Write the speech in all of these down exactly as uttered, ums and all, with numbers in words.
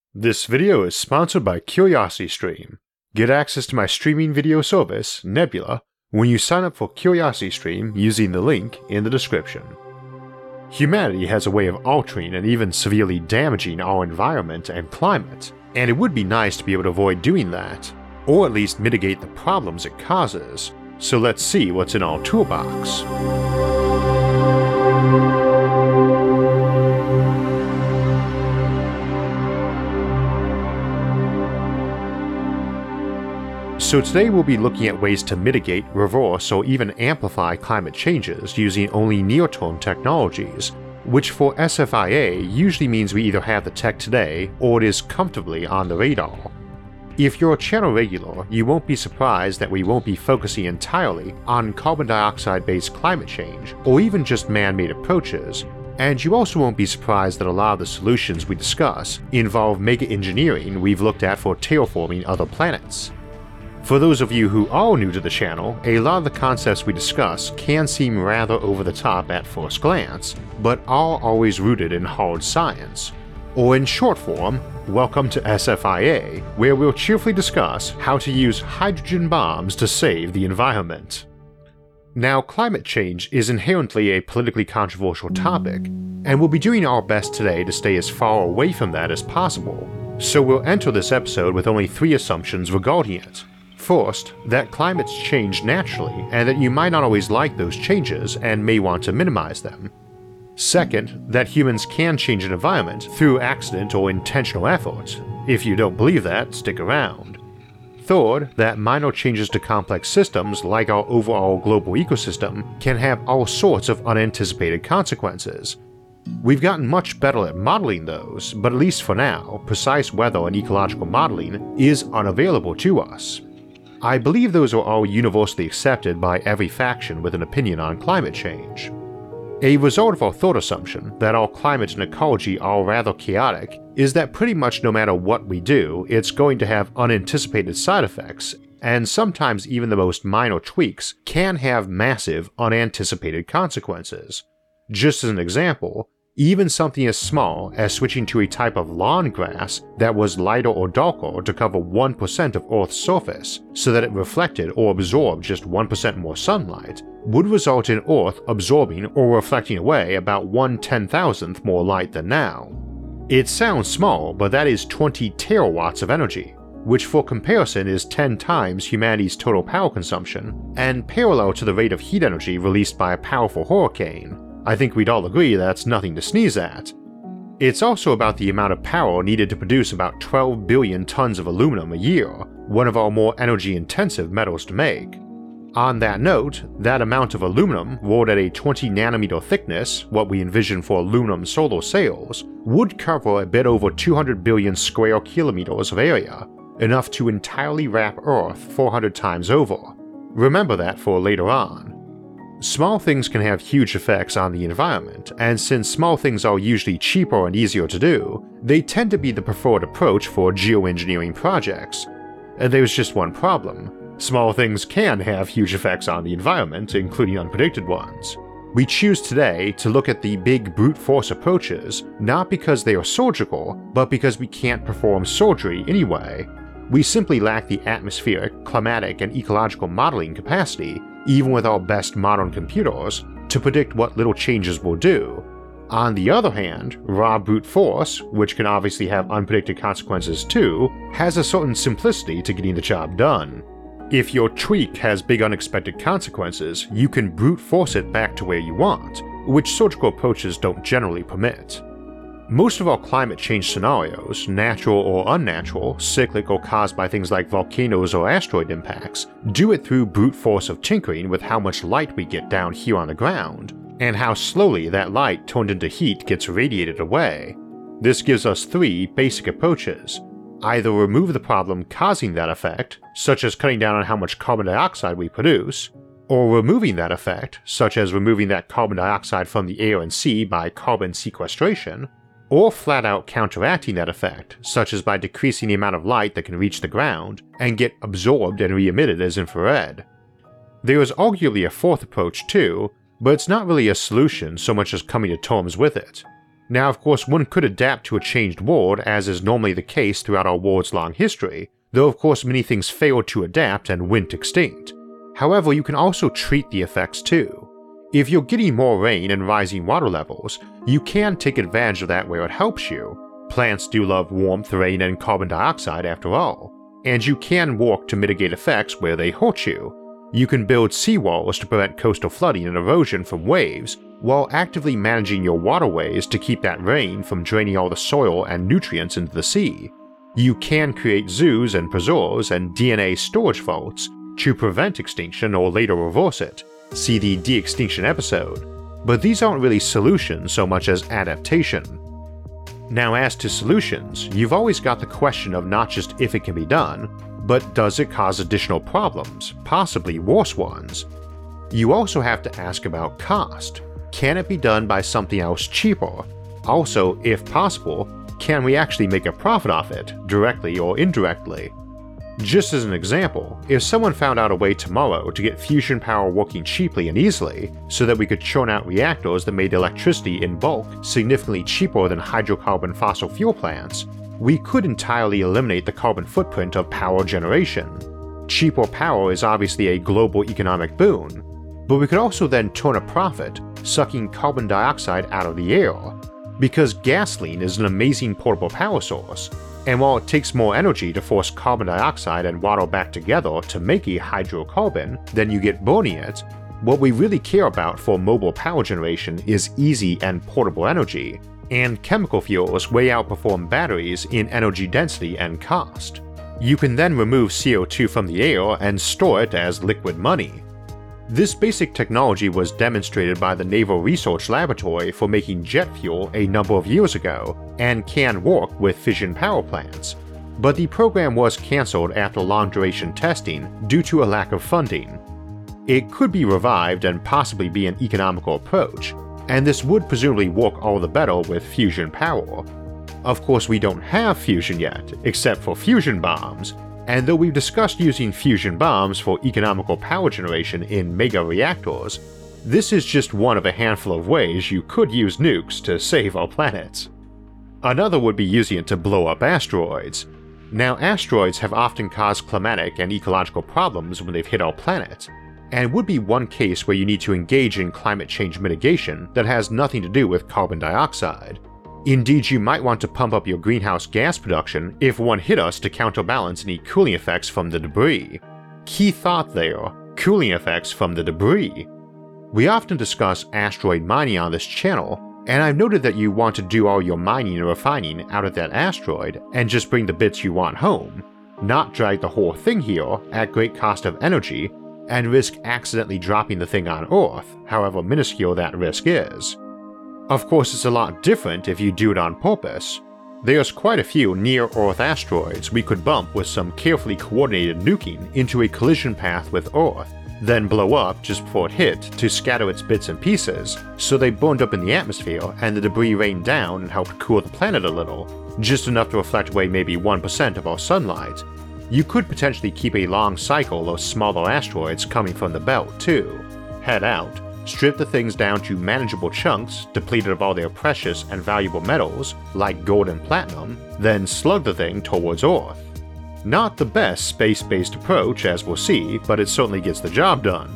This video is sponsored by CuriosityStream. Get access to my streaming video service, Nebula, when you sign up for CuriosityStream using the link in the description. Humanity has a way of altering and even severely damaging our environment and climate, and it would be nice to be able to avoid doing that, or at least mitigate the problems it causes. So let's see what's in our toolbox. So today we'll be looking at ways to mitigate, reverse, or even amplify climate changes using only near-term technologies, which for S F I A usually means we either have the tech today or it is comfortably on the radar. If you're a channel regular, you won't be surprised that we won't be focusing entirely on carbon dioxide-based climate change, or even just man-made approaches, and you also won't be surprised that a lot of the solutions we discuss involve mega-engineering we've looked at for terraforming other planets. For those of you who are new to the channel, a lot of the concepts we discuss can seem rather over the top at first glance, but are always rooted in hard science. Or in short form, welcome to S F I A, where we'll cheerfully discuss how to use hydrogen bombs to save the environment. Now, climate change is inherently a politically controversial topic, and we'll be doing our best today to stay as far away from that as possible, so we'll enter this episode with only three assumptions regarding it. First, that climates change naturally and that you might not always like those changes and may want to minimize them. Second, that humans can change an environment through accident or intentional effort. If you don't believe that, stick around. Third, that minor changes to complex systems like our overall global ecosystem can have all sorts of unanticipated consequences. We've gotten much better at modeling those, but at least for now, precise weather and ecological modeling is unavailable to us. I believe those are all universally accepted by every faction with an opinion on climate change. A result of our third assumption, that our climate and ecology are rather chaotic, is that pretty much no matter what we do, it's going to have unanticipated side effects, and sometimes even the most minor tweaks can have massive unanticipated consequences. Just as an example, even something as small as switching to a type of lawn grass that was lighter or darker to cover one percent of Earth's surface so that it reflected or absorbed just one percent more sunlight would result in Earth absorbing or reflecting away about one ten thousandth more light than now. It sounds small, but that is twenty terawatts of energy, which for comparison is ten times humanity's total power consumption and parallel to the rate of heat energy released by a powerful hurricane. I think we'd all agree that's nothing to sneeze at. It's also about the amount of power needed to produce about twelve billion tons of aluminum a year, one of our more energy-intensive metals to make. On that note, that amount of aluminum, rolled at a twenty nanometer thickness, what we envision for aluminum solar sails, would cover a bit over two hundred billion square kilometers of area, enough to entirely wrap Earth four hundred times over. Remember that for later on. Small things can have huge effects on the environment, and since small things are usually cheaper and easier to do, they tend to be the preferred approach for geoengineering projects. And there's just one problem. Small things can have huge effects on the environment, including unpredicted ones. We choose today to look at the big brute force approaches, not because they are surgical, but because we can't perform surgery anyway. We simply lack the atmospheric, climatic, and ecological modeling capacity, even with our best modern computers, to predict what little changes will do. On the other hand, raw brute force, which can obviously have unpredicted consequences too, has a certain simplicity to getting the job done. If your tweak has big unexpected consequences, you can brute force it back to where you want, which surgical approaches don't generally permit. Most of our climate change scenarios, natural or unnatural, cyclic or caused by things like volcanoes or asteroid impacts, do it through brute force of tinkering with how much light we get down here on the ground, and how slowly that light turned into heat gets radiated away. This gives us three basic approaches. Either remove the problem causing that effect, such as cutting down on how much carbon dioxide we produce, or removing that effect, such as removing that carbon dioxide from the air and sea by carbon sequestration, or flat out counteracting that effect, such as by decreasing the amount of light that can reach the ground and get absorbed and re-emitted as infrared. There is arguably a fourth approach too, but it's not really a solution so much as coming to terms with it. Now, of course, one could adapt to a changed world, as is normally the case throughout our world's long history, though of course many things failed to adapt and went extinct. However, you can also treat the effects too. If you're getting more rain and rising water levels, you can take advantage of that where it helps you. Plants do love warmth, rain, and carbon dioxide after all. And you can work to mitigate effects where they hurt you. You can build seawalls to prevent coastal flooding and erosion from waves, while actively managing your waterways to keep that rain from draining all the soil and nutrients into the sea. You can create zoos and preserves and D N A storage vaults to prevent extinction or later reverse it. See the de-extinction episode. But these aren't really solutions so much as adaptation. Now, as to solutions, you've always got the question of not just if it can be done, but does it cause additional problems, possibly worse ones? You also have to ask about cost. Can it be done by something else cheaper? Also, if possible, can we actually make a profit off it, directly or indirectly? Just as an example, if someone found out a way tomorrow to get fusion power working cheaply and easily, so that we could churn out reactors that made electricity in bulk significantly cheaper than hydrocarbon fossil fuel plants, we could entirely eliminate the carbon footprint of power generation. Cheaper power is obviously a global economic boon, but we could also then turn a profit, sucking carbon dioxide out of the air, because gasoline is an amazing portable power source. And while it takes more energy to force carbon dioxide and water back together to make a hydrocarbon than you get burning it, what we really care about for mobile power generation is easy and portable energy, and chemical fuels way outperform batteries in energy density and cost. You can then remove C O two from the air and store it as liquid money. This basic technology was demonstrated by the Naval Research Laboratory for making jet fuel a number of years ago, and can work with fission power plants. But the program was cancelled after long-duration testing due to a lack of funding. It could be revived and possibly be an economical approach, and this would presumably work all the better with fusion power. Of course, we don't have fusion yet, except for fusion bombs, and though we've discussed using fusion bombs for economical power generation in mega reactors, this is just one of a handful of ways you could use nukes to save our planets. Another would be using it to blow up asteroids. Now, asteroids have often caused climatic and ecological problems when they've hit our planet, and would be one case where you need to engage in climate change mitigation that has nothing to do with carbon dioxide. Indeed, you might want to pump up your greenhouse gas production if one hit us to counterbalance any cooling effects from the debris. Key thought there, cooling effects from the debris. We often discuss asteroid mining on this channel, and I've noted that you want to do all your mining and refining out of that asteroid and just bring the bits you want home, not drag the whole thing here at great cost of energy and risk accidentally dropping the thing on Earth, however minuscule that risk is. Of course, it's a lot different if you do it on purpose. There's quite a few near-Earth asteroids we could bump with some carefully coordinated nuking into a collision path with Earth, then blow up just before it hit to scatter its bits and pieces, so they burned up in the atmosphere and the debris rained down and helped cool the planet a little, just enough to reflect away maybe one percent of our sunlight. You could potentially keep a long cycle of smaller asteroids coming from the belt too. Head out, strip the things down to manageable chunks depleted of all their precious and valuable metals, like gold and platinum, then slug the thing towards Earth. Not the best space-based approach, as we'll see, but it certainly gets the job done.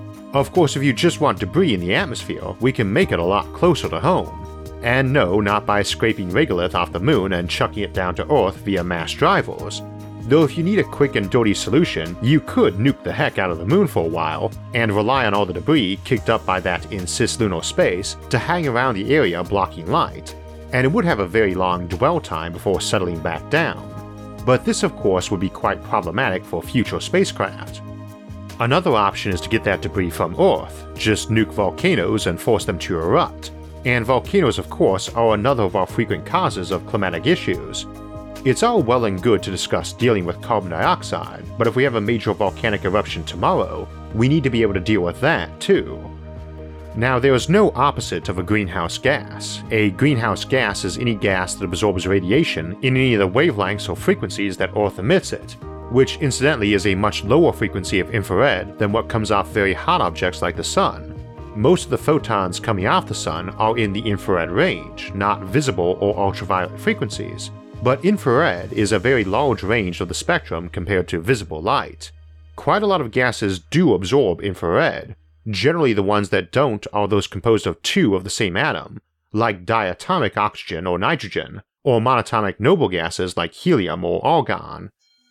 Of course, if you just want debris in the atmosphere, we can make it a lot closer to home. And no, not by scraping regolith off the moon and chucking it down to Earth via mass drivers. Though if you need a quick and dirty solution, you could nuke the heck out of the moon for a while, and rely on all the debris kicked up by that in cislunar space to hang around the area blocking light, and it would have a very long dwell time before settling back down. But this of course would be quite problematic for future spacecraft. Another option is to get that debris from Earth, just nuke volcanoes and force them to erupt, and volcanoes of course are another of our frequent causes of climatic issues. It's all well and good to discuss dealing with carbon dioxide, but if we have a major volcanic eruption tomorrow, we need to be able to deal with that too. Now, there is no opposite of a greenhouse gas. A greenhouse gas is any gas that absorbs radiation in any of the wavelengths or frequencies that Earth emits it, which incidentally is a much lower frequency of infrared than what comes off very hot objects like the Sun. most of the photons coming off the sun are in the infrared range, not visible or ultraviolet frequencies, but infrared is a very large range of the spectrum compared to visible light. Quite a lot of gases do absorb infrared. Generally the ones that don't are those composed of two of the same atom, like diatomic oxygen or nitrogen, or monatomic noble gases like helium or argon.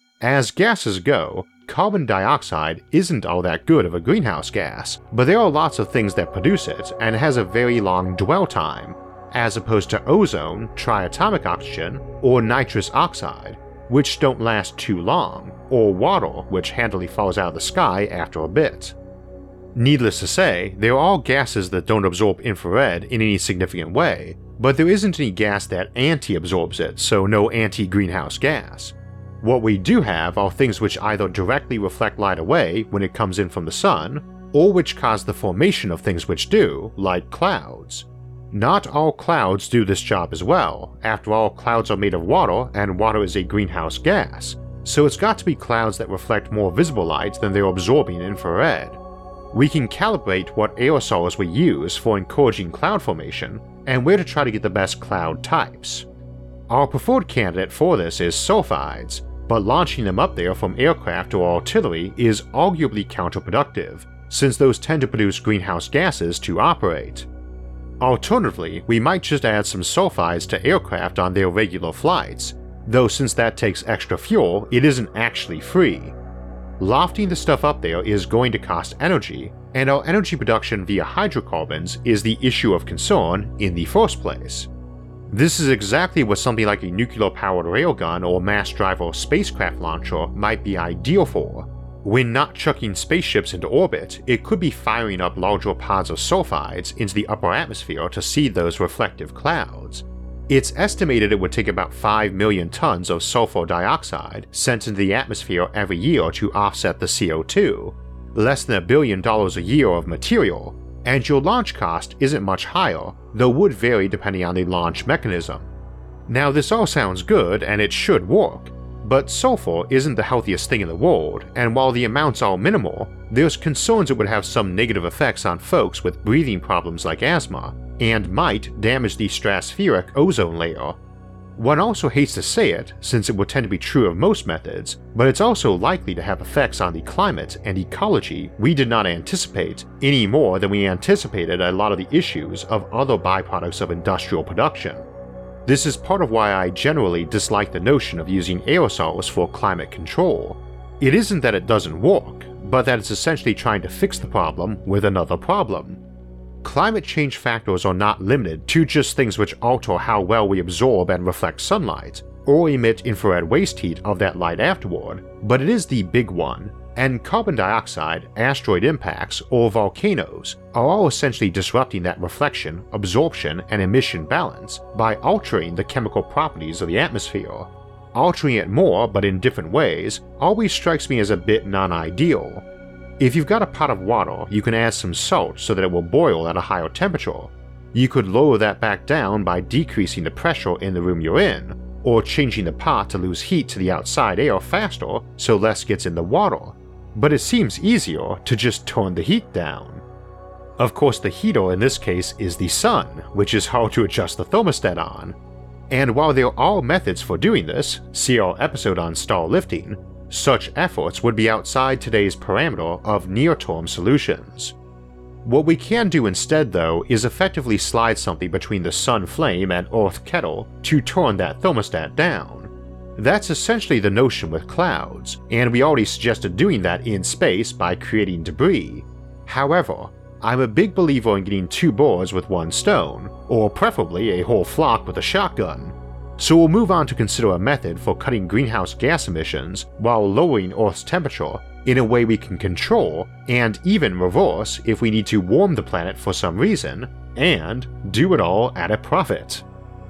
As gases go, carbon dioxide isn't all that good of a greenhouse gas, but there are lots of things that produce it and it has a very long dwell time, as opposed to ozone, triatomic oxygen, or nitrous oxide, which don't last too long, or water, which handily falls out of the sky after a bit. Needless to say, there are gases that don't absorb infrared in any significant way, but there isn't any gas that anti-absorbs it, so no anti-greenhouse gas. What we do have are things which either directly reflect light away when it comes in from the sun, or which cause the formation of things which do, like clouds. Not all clouds do this job as well. After all, clouds are made of water, and water is a greenhouse gas, so it's got to be clouds that reflect more visible light than they're absorbing infrared. We can calibrate what aerosols we use for encouraging cloud formation, and where to try to get the best cloud types. Our preferred candidate for this is sulfides, but launching them up there from aircraft or artillery is arguably counterproductive, since those tend to produce greenhouse gases to operate. Alternatively, we might just add some sulfides to aircraft on their regular flights, though since that takes extra fuel, it isn't actually free. Lofting the stuff up there is going to cost energy, and our energy production via hydrocarbons is the issue of concern in the first place. This is exactly what something like a nuclear-powered railgun or mass driver spacecraft launcher might be ideal for. When not chucking spaceships into orbit, it could be firing up larger pods of sulfides into the upper atmosphere to seed those reflective clouds. It's estimated it would take about five million tons of sulfur dioxide sent into the atmosphere every year to offset the C O two, less than a billion dollars a year of material, and your launch cost isn't much higher, though would vary depending on the launch mechanism. Now this all sounds good and it should work, but sulfur isn't the healthiest thing in the world, and while the amounts are minimal, there's concerns it would have some negative effects on folks with breathing problems like asthma, and might damage the stratospheric ozone layer. One also hates to say it, since it would tend to be true of most methods, but it's also likely to have effects on the climate and ecology we did not anticipate any more than we anticipated a lot of the issues of other byproducts of industrial production. This is part of why I generally dislike the notion of using aerosols for climate control. It isn't that it doesn't work, but that it's essentially trying to fix the problem with another problem. Climate change factors are not limited to just things which alter how well we absorb and reflect sunlight, or emit infrared waste heat of that light afterward, but it is the big one, and carbon dioxide, asteroid impacts, or volcanoes are all essentially disrupting that reflection, absorption, and emission balance by altering the chemical properties of the atmosphere. Altering it more but in different ways always strikes me as a bit non-ideal. If you've got a pot of water, you can add some salt so that it will boil at a higher temperature. You could lower that back down by decreasing the pressure in the room you're in, or changing the pot to lose heat to the outside air faster so less gets in the water. But it seems easier to just turn the heat down. Of course, the heater in this case is the sun, which is hard to adjust the thermostat on. And while there are methods for doing this, see our episode on star lifting, such efforts would be outside today's parameter of near-term solutions. What we can do instead, though, is effectively slide something between the sun flame and earth kettle to turn that thermostat down. That's essentially the notion with clouds, and we already suggested doing that in space by creating debris. However, I'm a big believer in getting two birds with one stone, or preferably a whole flock with a shotgun. So we'll move on to consider a method for cutting greenhouse gas emissions while lowering Earth's temperature in a way we can control and even reverse if we need to warm the planet for some reason, and do it all at a profit.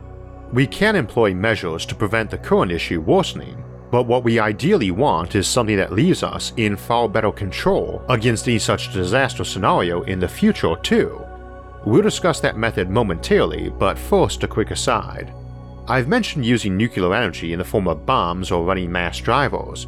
We can employ measures to prevent the current issue worsening, but what we ideally want is something that leaves us in far better control against any such disaster scenario in the future too. We'll discuss that method momentarily, but first a quick aside. I've mentioned using nuclear energy in the form of bombs or running mass drivers.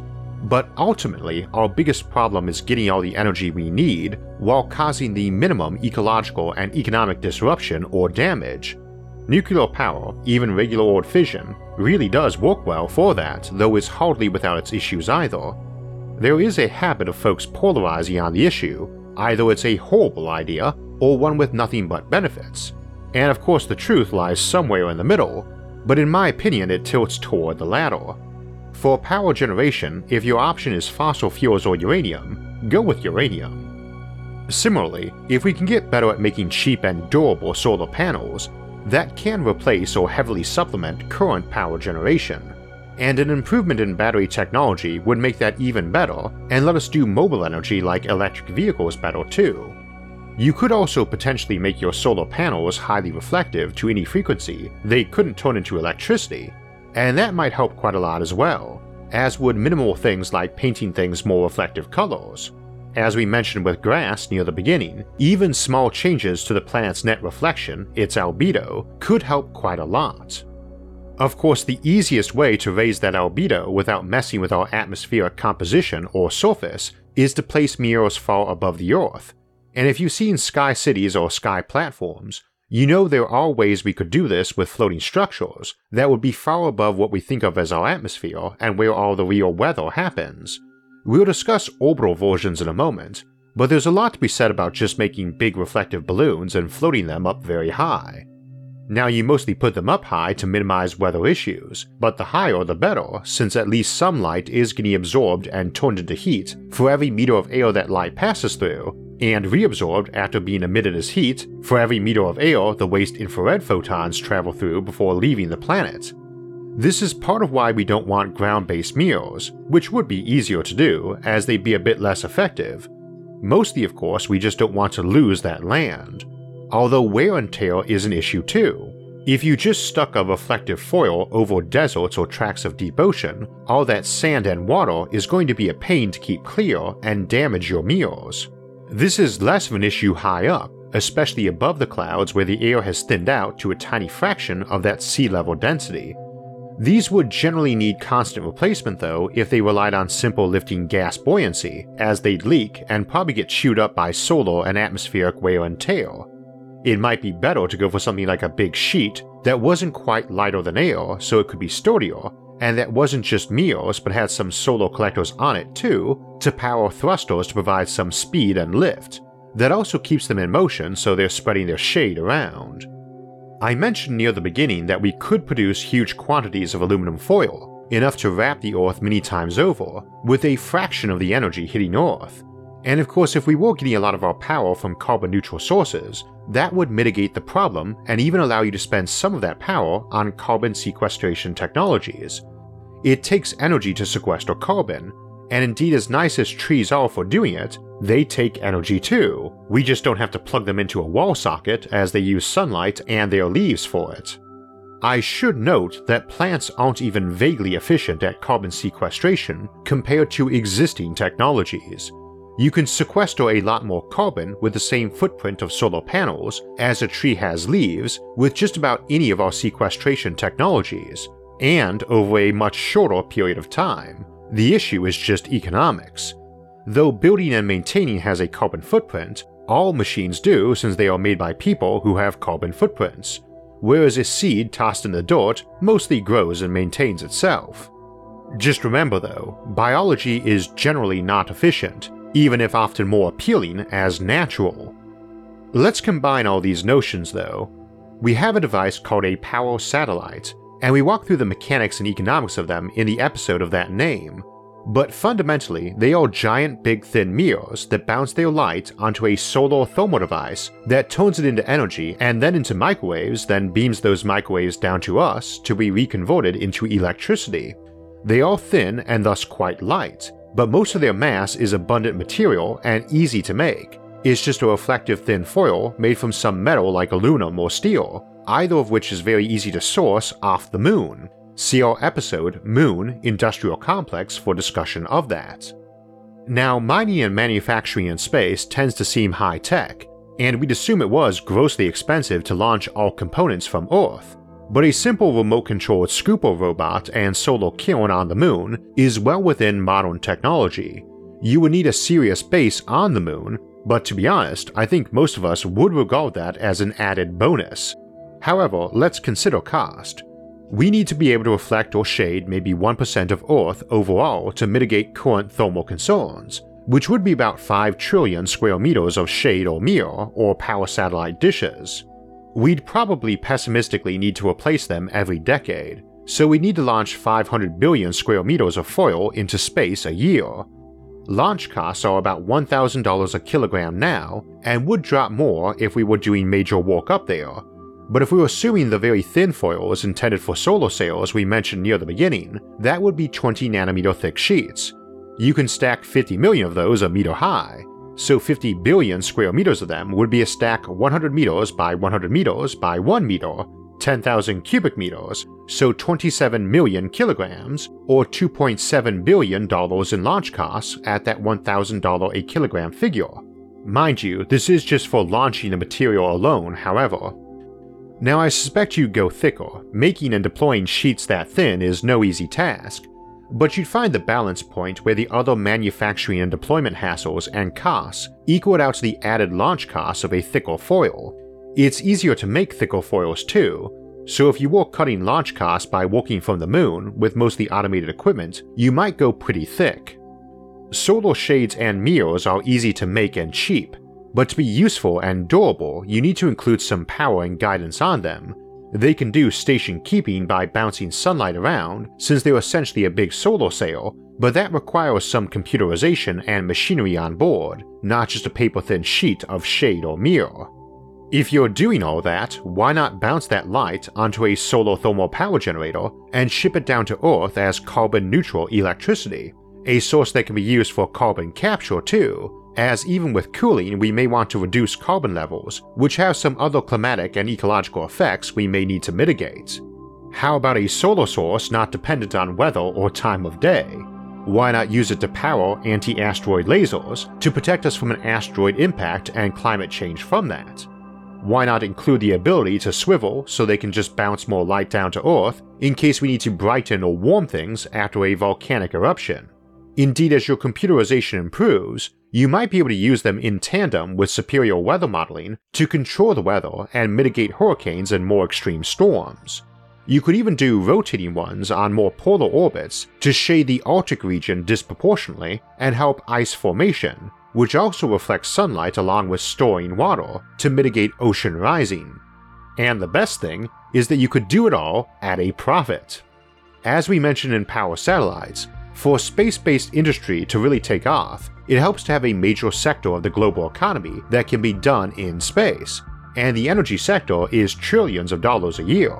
But ultimately, our biggest problem is getting all the energy we need while causing the minimum ecological and economic disruption or damage. Nuclear power, even regular old fission, really does work well for that, though it's hardly without its issues either. There is a habit of folks polarizing on the issue, either it's a horrible idea or one with nothing but benefits. And of course the truth lies somewhere in the middle, but in my opinion it tilts toward the latter. For power generation, if your option is fossil fuels or uranium, go with uranium. Similarly, if we can get better at making cheap and durable solar panels, that can replace or heavily supplement current power generation, and an improvement in battery technology would make that even better and let us do mobile energy like electric vehicles better too. You could also potentially make your solar panels highly reflective to any frequency they couldn't turn into electricity, and that might help quite a lot as well, as would minimal things like painting things more reflective colors. As we mentioned with grass near the beginning, even small changes to the planet's net reflection, its albedo, could help quite a lot. Of course, the easiest way to raise that albedo without messing with our atmospheric composition or surface is to place mirrors far above the Earth, and if you've seen sky cities or sky platforms, you know there are ways we could do this with floating structures that would be far above what we think of as our atmosphere and where all the real weather happens. We'll discuss orbital versions in a moment, but there's a lot to be said about just making big reflective balloons and floating them up very high. Now you mostly put them up high to minimize weather issues, but the higher the better, since at least some light is getting absorbed and turned into heat for every meter of air that light passes through, and reabsorbed after being emitted as heat for every meter of air the waste infrared photons travel through before leaving the planet. This is part of why we don't want ground-based mirrors, which would be easier to do as they'd be a bit less effective. Mostly of course we just don't want to lose that land. Although wear and tear is an issue too. If you just stuck a reflective foil over deserts or tracts of deep ocean, all that sand and water is going to be a pain to keep clear and damage your mirrors. This is less of an issue high up, especially above the clouds where the air has thinned out to a tiny fraction of that sea level density. These would generally need constant replacement though if they relied on simple lifting gas buoyancy, as they'd leak and probably get chewed up by solar and atmospheric wear and tear. It might be better to go for something like a big sheet that wasn't quite lighter than air so it could be sturdier, and that wasn't just mirrors but had some solar collectors on it too to power thrusters to provide some speed and lift. That also keeps them in motion so they're spreading their shade around. I mentioned near the beginning that we could produce huge quantities of aluminum foil, enough to wrap the Earth many times over, with a fraction of the energy hitting Earth. And of course if we were getting a lot of our power from carbon neutral sources, that would mitigate the problem and even allow you to spend some of that power on carbon sequestration technologies. It takes energy to sequester carbon, and indeed as nice as trees are for doing it, they take energy too. We just don't have to plug them into a wall socket as they use sunlight and their leaves for it. I should note that plants aren't even vaguely efficient at carbon sequestration compared to existing technologies. You can sequester a lot more carbon with the same footprint of solar panels as a tree has leaves with just about any of our sequestration technologies, and over a much shorter period of time. The issue is just economics. Though building and maintaining has a carbon footprint, all machines do since they are made by people who have carbon footprints, whereas a seed tossed in the dirt mostly grows and maintains itself. Just remember though, biology is generally not efficient, even if often more appealing as natural. Let's combine all these notions though. We have a device called a power satellite, and we walk through the mechanics and economics of them in the episode of that name. But fundamentally, they are giant big thin mirrors that bounce their light onto a solar thermal device that turns it into energy and then into microwaves, then beams those microwaves down to us to be reconverted into electricity. They are thin and thus quite light, but most of their mass is abundant material and easy to make. It's just a reflective thin foil made from some metal like aluminum or steel, either of which is very easy to source off the moon. See our episode Moon Industrial Complex for discussion of that. Now, mining and manufacturing in space tends to seem high-tech, and we'd assume it was grossly expensive to launch all components from Earth. but a simple remote-controlled scooper robot and solar kiln on the moon is well within modern technology. You would need a serious base on the moon, but to be honest, I think most of us would regard that as an added bonus. However, let's consider cost. We need to be able to reflect or shade maybe one percent of Earth overall to mitigate current thermal concerns, which would be about five trillion square meters of shade or mirror or power satellite dishes. We'd probably pessimistically need to replace them every decade, so we need to launch five hundred billion square meters of foil into space a year. Launch costs are about one thousand dollars a kilogram now, and would drop more if we were doing major work up there. But if we were assuming the very thin foils intended for solar sails we mentioned near the beginning, that would be twenty nanometer thick sheets. You can stack fifty million of those a meter high, so fifty billion square meters of them would be a stack one hundred meters by one hundred meters by one meter, ten thousand cubic meters, so twenty-seven million kilograms, or two point seven billion dollars in launch costs at that one thousand dollars a kilogram figure. Mind you, this is just for launching the material alone, however. Now I suspect you'd go thicker. Making and deploying sheets that thin is no easy task, but you'd find the balance point where the other manufacturing and deployment hassles and costs equal out to the added launch costs of a thicker foil. It's easier to make thicker foils too, so if you were cutting launch costs by working from the moon with mostly automated equipment, you might go pretty thick. Solar shades and mirrors are easy to make and cheap, but to be useful and durable, you need to include some power and guidance on them. They can do station keeping by bouncing sunlight around, since they're essentially a big solar sail, but that requires some computerization and machinery on board, not just a paper-thin sheet of shade or mirror. If you're doing all that, why not bounce that light onto a solar thermal power generator and ship it down to Earth as carbon-neutral electricity, a source that can be used for carbon capture too, as even with cooling we may want to reduce carbon levels, which have some other climatic and ecological effects we may need to mitigate. How about a solar source not dependent on weather or time of day? Why not use it to power anti-asteroid lasers to protect us from an asteroid impact and climate change from that? Why not include the ability to swivel so they can just bounce more light down to Earth in case we need to brighten or warm things after a volcanic eruption? Indeed, as your computerization improves, you might be able to use them in tandem with superior weather modeling to control the weather and mitigate hurricanes and more extreme storms. You could even do rotating ones on more polar orbits to shade the Arctic region disproportionately and help ice formation, which also reflects sunlight along with storing water to mitigate ocean rising. And the best thing is that you could do it all at a profit. As we mentioned in power satellites, for space-based industry to really take off, it helps to have a major sector of the global economy that can be done in space, and the energy sector is trillions of dollars a year.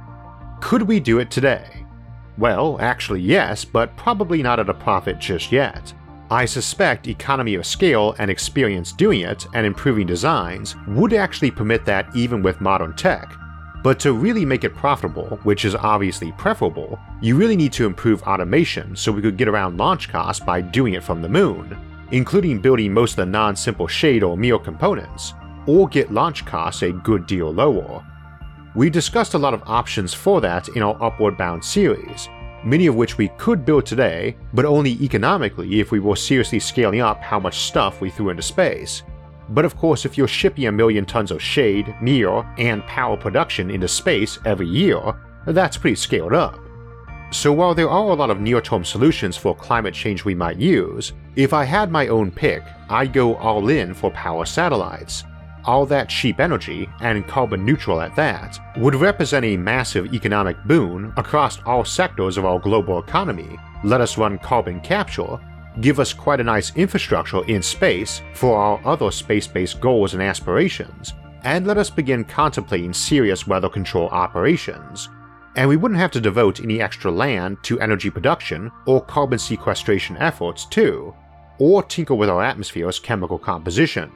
Could we do it today? Well, actually yes, but probably not at a profit just yet. I suspect economy of scale and experience doing it and improving designs would actually permit that even with modern tech. But to really make it profitable, which is obviously preferable, you really need to improve automation so we could get around launch costs by doing it from the moon, including building most of the non-simple shade or mirror components, or get launch costs a good deal lower. We discussed a lot of options for that in our Upward Bound series, many of which we could build today, but only economically if we were seriously scaling up how much stuff we threw into space. But of course, if you're shipping a million tons of shade, mirror, and power production into space every year, that's pretty scaled up. So while there are a lot of near-term solutions for climate change we might use, if I had my own pick, I'd go all in for power satellites. All that cheap energy, and carbon neutral at that, would represent a massive economic boon across all sectors of our global economy, let us run carbon capture, give us quite a nice infrastructure in space for our other space-based goals and aspirations, and let us begin contemplating serious weather control operations. And we wouldn't have to devote any extra land to energy production or carbon sequestration efforts too, or tinker with our atmosphere's chemical composition.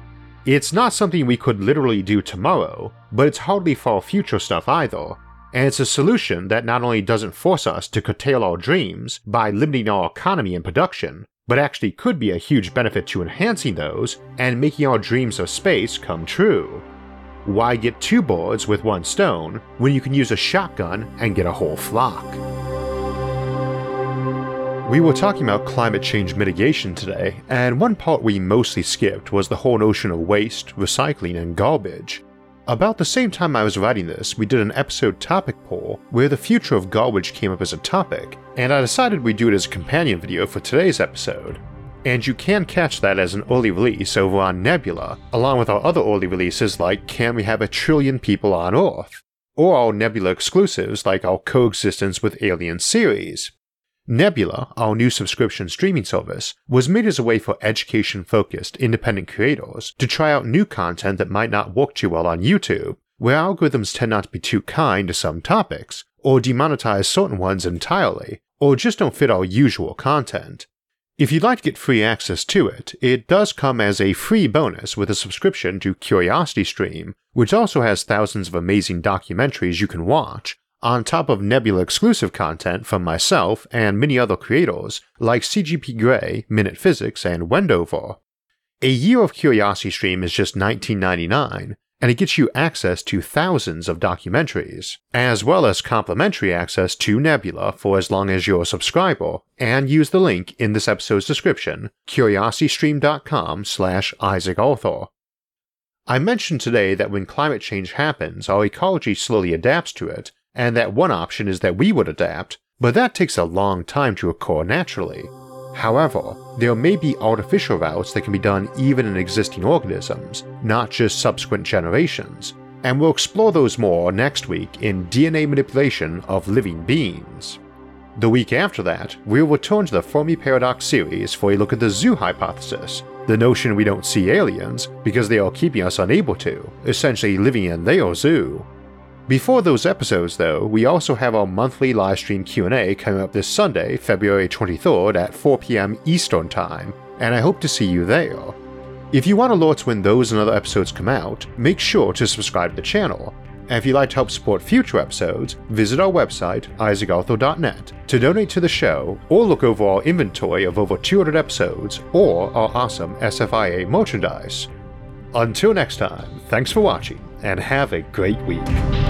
It's not something we could literally do tomorrow, but it's hardly far future stuff either, and it's a solution that not only doesn't force us to curtail our dreams by limiting our economy and production, but actually could be a huge benefit to enhancing those and making our dreams of space come true. why get two birds with one stone when you can use a shotgun and get a whole flock? We were talking about climate change mitigation today, and one part we mostly skipped was the whole notion of waste, recycling, and garbage. About the same time I was writing this, we did an episode topic poll where the future of garbage came up as a topic, and I decided we'd do it as a companion video for today's episode. And you can catch that as an early release over on Nebula, along with our other early releases like Can We Have a Trillion People on Earth? Or our Nebula exclusives like our Coexistence with Aliens series. Nebula, our new subscription streaming service, was made as a way for education-focused independent creators to try out new content that might not work too well on YouTube, where algorithms tend not to be too kind to some topics, or demonetize certain ones entirely, or just don't fit our usual content. If you'd like to get free access to it, it does come as a free bonus with a subscription to CuriosityStream, which also has thousands of amazing documentaries you can watch, on top of Nebula exclusive content from myself and many other creators like C G P Grey, Minute Physics, and Wendover. A year of CuriosityStream is just nineteen ninety-nine, and it gets you access to thousands of documentaries, as well as complimentary access to Nebula for as long as you're a subscriber, and use the link in this episode's description, curiositystream.com slash Isaac Arthur. I mentioned today that when climate change happens, our ecology slowly adapts to it, and that one option is that we would adapt, but that takes a long time to occur naturally. However, there may be artificial routes that can be done even in existing organisms, not just subsequent generations, and we'll explore those more next week in D N A manipulation of living beings. The week after that, we'll return to the Fermi Paradox series for a look at the zoo hypothesis, the notion we don't see aliens because they are keeping us unable to, essentially living in their zoo. Before those episodes though, we also have our monthly livestream Q and A coming up this Sunday, February twenty-third at four p.m. Eastern Time, and I hope to see you there. If you want alerts when those and other episodes come out, make sure to subscribe to the channel. And if you'd like to help support future episodes, visit our website, isaac arthur dot net, to donate to the show, or look over our inventory of over two hundred episodes, or our awesome S F I A merchandise. Until next time, thanks for watching, and have a great week.